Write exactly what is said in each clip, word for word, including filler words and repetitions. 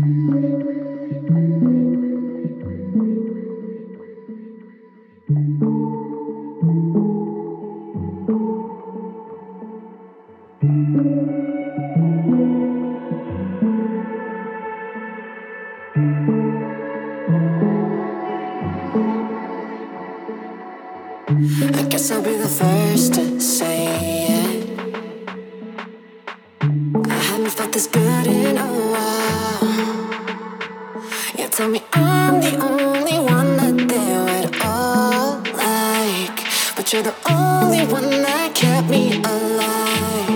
I guess I'll be the first to say it. I haven't felt this good in a while. You tell me I'm the only one that they would all like, but you're the only one that kept me alive.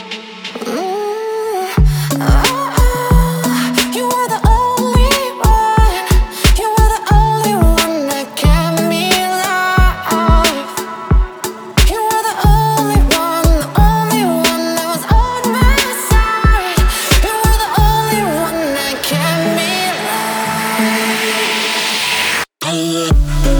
Mm. Oh, oh, you are the only one. You are the only one that kept me alive. You are the only one, the only one that was on my side. You are the only one that kept me alive.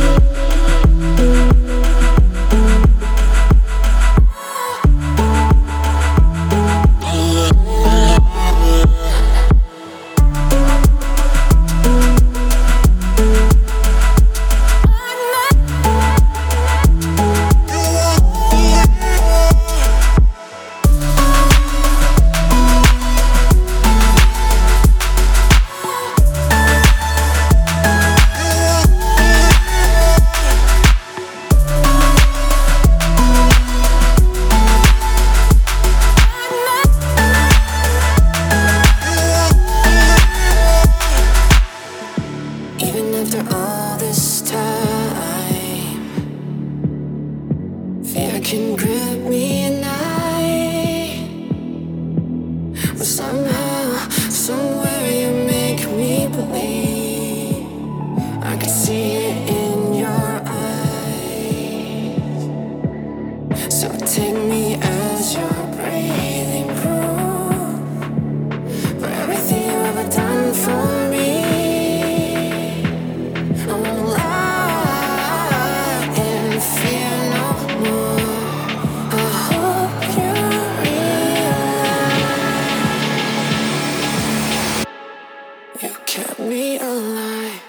Even after all this time, fear can grip me at night. But somehow, somewhere you make me believe. I can see it in your eyes. So take me as your breathing proof for everything you've ever done for me. I wanna lie and fear no more. I hope you realize you kept me alive.